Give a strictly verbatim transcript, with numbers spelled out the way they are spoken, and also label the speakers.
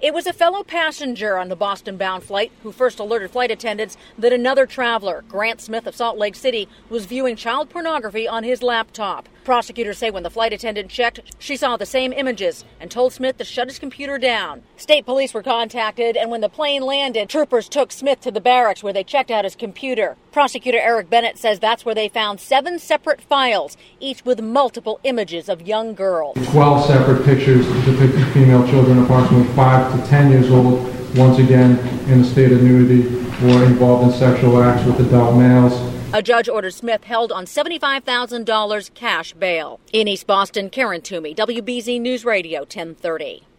Speaker 1: It was a fellow passenger on the Boston-bound flight who first alerted flight attendants that another traveler, Grant Smith of Salt Lake City, was viewing child pornography on his laptop. Prosecutors say when the flight attendant checked, she saw the same images and told Smith to shut his computer down. State police were contacted, and when the plane landed, troopers took Smith to the barracks where they checked out his computer. Prosecutor Eric Bennett says that's where they found seven separate files, each with multiple images of young girls.
Speaker 2: twelve separate pictures depicting female children approximately five to ten years old, once again in a state of nudity or involved in sexual acts with adult males.
Speaker 1: A judge ordered Smith held on seventy-five thousand dollars cash bail. In East Boston, Karen Toomey, W B Z News Radio ten thirty.